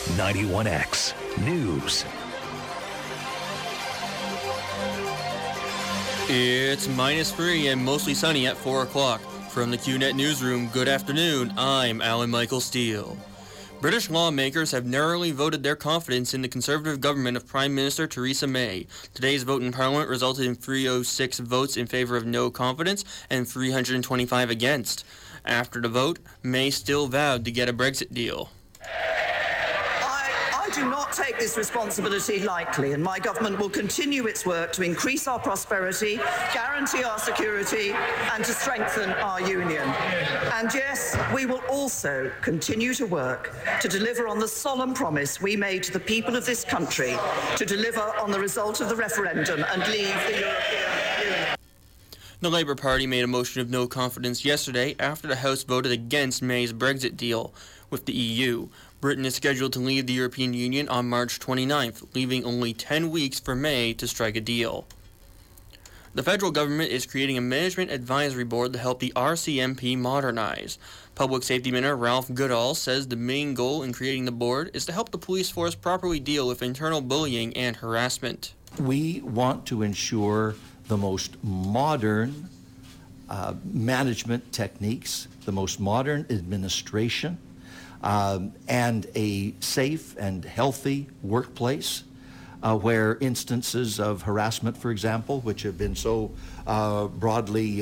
91X News. It's -3 and mostly sunny at 4 o'clock. From the QNet Newsroom, good afternoon. I'm Alan Michael Steele. British lawmakers have narrowly voted their confidence in the Conservative government of Prime Minister Theresa May. Today's vote in Parliament resulted in 306 votes in favour of no confidence and 325 against. After the vote, May still vowed to get a Brexit deal. I do not take this responsibility lightly, and my government will continue its work to increase our prosperity, guarantee our security, and to strengthen our union. And yes, we will also continue to work to deliver on the solemn promise we made to the people of this country to deliver on the result of the referendum and leave the European Union. The Labour Party made a motion of no confidence yesterday after the House voted against May's Brexit deal with the EU. Britain is scheduled to leave the European Union on March 29th, leaving only 10 weeks for May to strike a deal. The federal government is creating a management advisory board to help the RCMP modernize. Public Safety Minister Ralph Goodall says the main goal in creating the board is to help the police force properly deal with internal bullying and harassment. We want to ensure the most modern management techniques, the most modern administration, and a safe and healthy workplace where instances of harassment, for example, which have been so broadly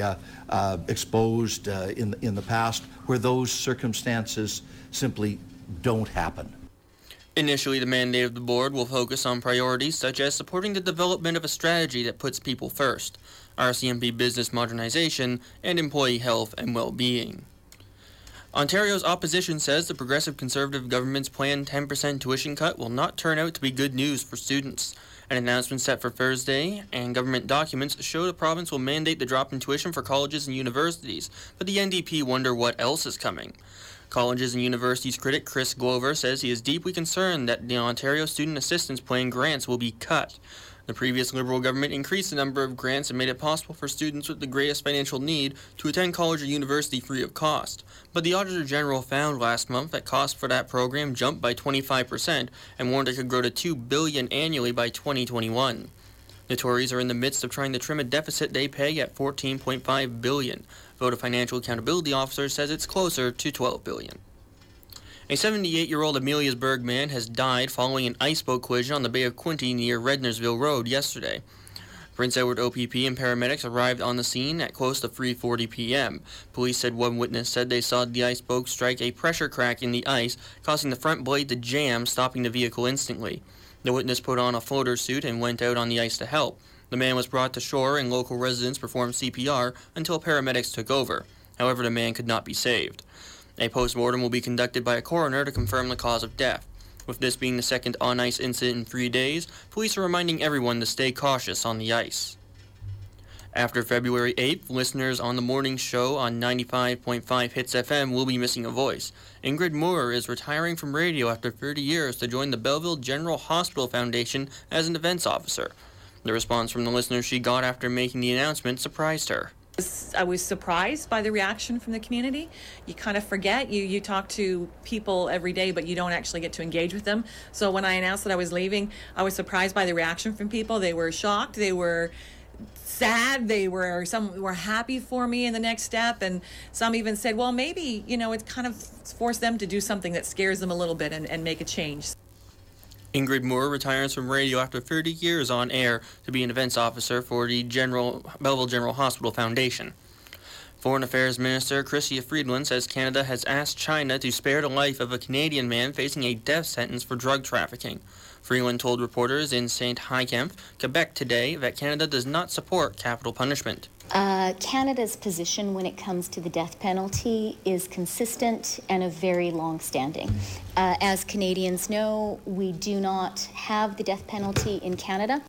exposed in the past, where those circumstances simply don't happen. Initially, the mandate of the board will focus on priorities such as supporting the development of a strategy that puts people first, RCMP business modernization, and employee health and well-being. Ontario's opposition says the Progressive Conservative government's planned 10% tuition cut will not turn out to be good news for students. An announcement set for Thursday, and government documents show the province will mandate the drop in tuition for colleges and universities, but the NDP wonder what else is coming. Colleges and Universities critic Chris Glover says he is deeply concerned that the Ontario Student Assistance Plan grants will be cut. The previous Liberal government increased the number of grants and made it possible for students with the greatest financial need to attend college or university free of cost. But the Auditor General found last month that costs for that program jumped by 25% and warned it could grow to $2 billion annually by 2021. The Tories are in the midst of trying to trim a deficit they pay at $14.5 billion. Vote of Financial Accountability Officer says it's closer to $12 billion. A 78-year-old Ameliasburg man has died following an ice boat collision on the Bay of Quinte near Rednersville Road yesterday. Prince Edward OPP and paramedics arrived on the scene at close to 3:40 p.m. Police said one witness said they saw the ice boat strike a pressure crack in the ice, causing the front blade to jam, stopping the vehicle instantly. The witness put on a floater suit and went out on the ice to help. The man was brought to shore and local residents performed CPR until paramedics took over. However, the man could not be saved. A post-mortem will be conducted by a coroner to confirm the cause of death. With this being the second on-ice incident in 3 days, police are reminding everyone to stay cautious on the ice. After February 8th, listeners on the morning show on 95.5 Hits FM will be missing a voice. Ingrid Moore is retiring from radio after 30 years to join the Belleville General Hospital Foundation as an events officer. The response from the listeners she got after making the announcement surprised her. I was surprised by the reaction from the community. You kind of forget, you talk to people every day, but you don't actually get to engage with them. So when I announced that I was leaving, I was surprised by the reaction from people. They were shocked, they were sad, some were happy for me in the next step, and some even said, well, maybe, it kind of forced them to do something that scares them a little bit and make a change. Ingrid Moore retires from radio after 30 years on air to be an events officer for the Belleville General Hospital Foundation. Foreign Affairs Minister Chrystia Freeland says Canada has asked China to spare the life of a Canadian man facing a death sentence for drug trafficking. Freeland told reporters in Saint-Hyacinthe, Quebec today that Canada does not support capital punishment. Canada's position when it comes to the death penalty is consistent and of very long-standing. As Canadians know, we do not have the death penalty in Canada.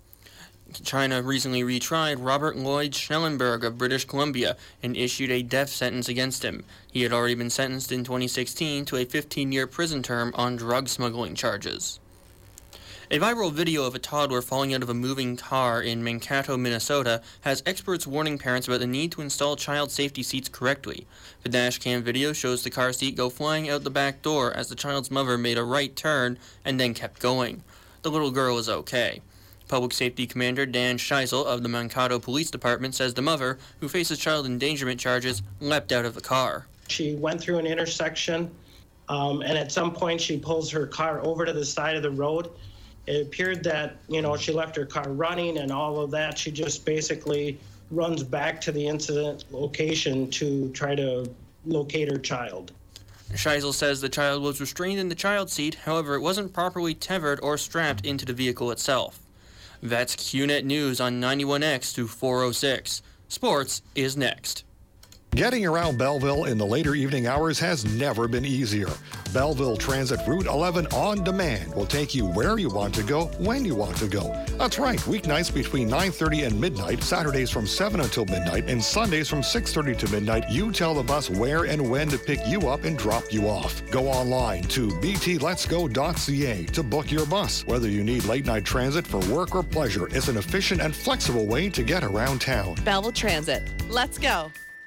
China recently retried Robert Lloyd Schellenberg of British Columbia and issued a death sentence against him. He had already been sentenced in 2016 to a 15-year prison term on drug smuggling charges. A viral video of a toddler falling out of a moving car in Mankato, Minnesota, has experts warning parents about the need to install child safety seats correctly. The dashcam video shows the car seat go flying out the back door as the child's mother made a right turn and then kept going. The little girl is okay. Public Safety Commander Dan Scheisel of the Mankato Police Department says the mother, who faces child endangerment charges, leapt out of the car. She went through an intersection, and at some point she pulls her car over to the side of the road. It appeared that, she left her car running and all of that. She just basically runs back to the incident location to try to locate her child. Scheisel says the child was restrained in the child seat, however, it wasn't properly tethered or strapped into the vehicle itself. That's QNet News on 91X to 406. Sports is next. Getting around Belleville in the later evening hours has never been easier. Belleville Transit Route 11 On Demand will take you where you want to go, when you want to go. That's right, weeknights between 9:30 and midnight, Saturdays from 7 until midnight, and Sundays from 6:30 to midnight. You tell the bus where and when to pick you up and drop you off. Go online to btletsgo.ca to book your bus. Whether you need late-night transit for work or pleasure, it's an efficient and flexible way to get around town. Belleville Transit. Let's go.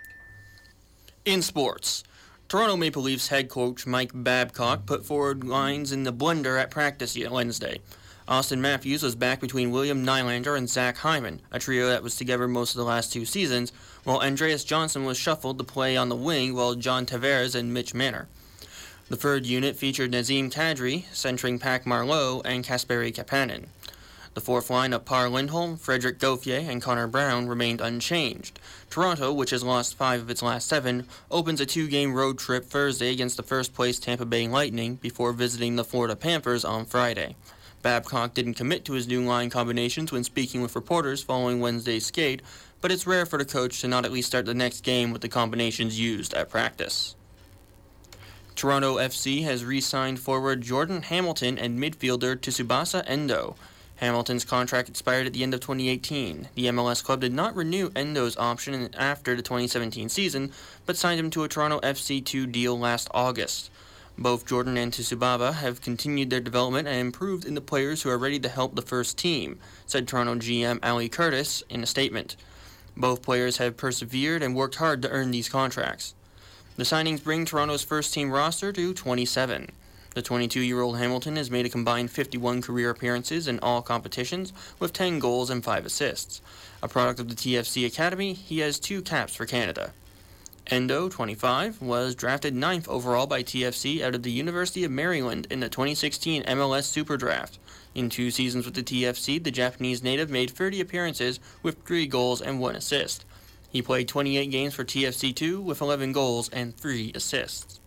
In sports, Toronto Maple Leafs head coach Mike Babcock put forward lines in the blender at practice Wednesday. Austin Matthews was back between William Nylander and Zach Hyman, a trio that was together most of the last 2 seasons, while Andreas Johnson was shuffled to play on the wing while John Tavares and Mitch Marner. The third unit featured Nazem Kadri, centering Pac Marleau, and Kasperi Kapanen. The fourth line of Par Lindholm, Frederick Gauthier, and Connor Brown remained unchanged. Toronto, which has lost 5 of its last 7, opens a 2-game road trip Thursday against the first-place Tampa Bay Lightning before visiting the Florida Panthers on Friday. Babcock didn't commit to his new line combinations when speaking with reporters following Wednesday's skate, but it's rare for the coach to not at least start the next game with the combinations used at practice. Toronto FC has re-signed forward Jordan Hamilton and midfielder Tsubasa Endo. Hamilton's contract expired at the end of 2018. The MLS club did not renew Endo's option after the 2017 season, but signed him to a Toronto FC 2 deal last August. Both Jordan and Tsubasa have continued their development and improved into players who are ready to help the first team, said Toronto GM Ali Curtis in a statement. Both players have persevered and worked hard to earn these contracts. The signings bring Toronto's first-team roster to 27. The 22-year-old Hamilton has made a combined 51 career appearances in all competitions, with 10 goals and 5 assists. A product of the TFC Academy, he has 2 caps for Canada. Endo, 25, was drafted 9th overall by TFC out of the University of Maryland in the 2016 MLS Super Draft. In 2 seasons with the TFC, the Japanese native made 30 appearances with 3 goals and 1 assist. He played 28 games for TFC2 with 11 goals and 3 assists.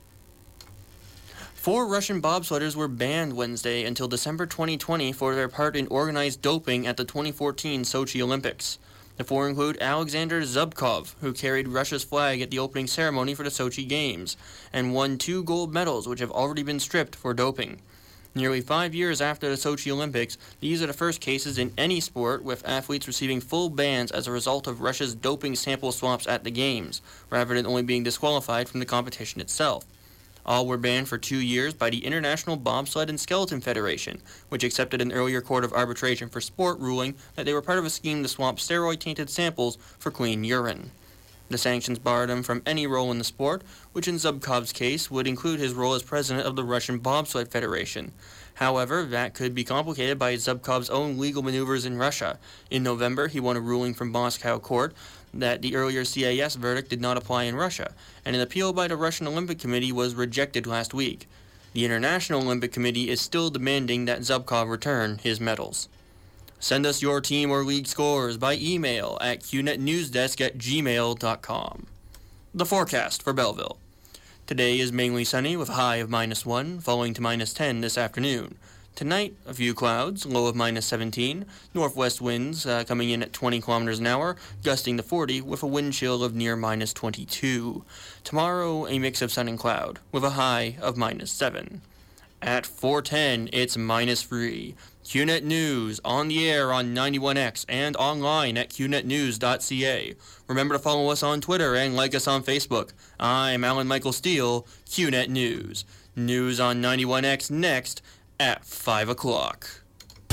4 Russian bobsledders were banned Wednesday until December 2020 for their part in organized doping at the 2014 Sochi Olympics. The 4 include Alexander Zubkov, who carried Russia's flag at the opening ceremony for the Sochi Games, and won 2 gold medals which have already been stripped for doping. Nearly 5 years after the Sochi Olympics, these are the first cases in any sport with athletes receiving full bans as a result of Russia's doping sample swaps at the Games, rather than only being disqualified from the competition itself. All were banned for 2 years by the International Bobsled and Skeleton Federation, which accepted an earlier court of arbitration for sport ruling that they were part of a scheme to swap steroid-tainted samples for clean urine. The sanctions barred him from any role in the sport, which in Zubkov's case would include his role as president of the Russian Bobsled Federation. However, that could be complicated by Zubkov's own legal maneuvers in Russia. In November, he won a ruling from Moscow court that the earlier CAS verdict did not apply in Russia, and an appeal by the Russian Olympic Committee was rejected last week. The International Olympic Committee is still demanding that Zubkov return his medals. Send us your team or league scores by email at qnetnewsdesk@gmail.com. The forecast for Belleville. Today is mainly sunny with a high of -1, falling to -10 this afternoon. Tonight, a few clouds, low of -17, northwest winds coming in at 20 kilometers an hour, gusting to 40 with a wind chill of near -22. Tomorrow, a mix of sun and cloud with a high of -7. At 4:10, it's -3. QNet News on the air on 91X and online at qnetnews.ca. Remember to follow us on Twitter and like us on Facebook. I'm Alan Michael Steele, QNet News. News on 91X next at 5 o'clock.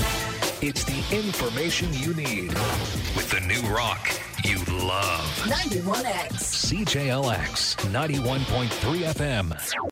It's the information you need with the new rock you love. 91X. CJLX 91.3 FM.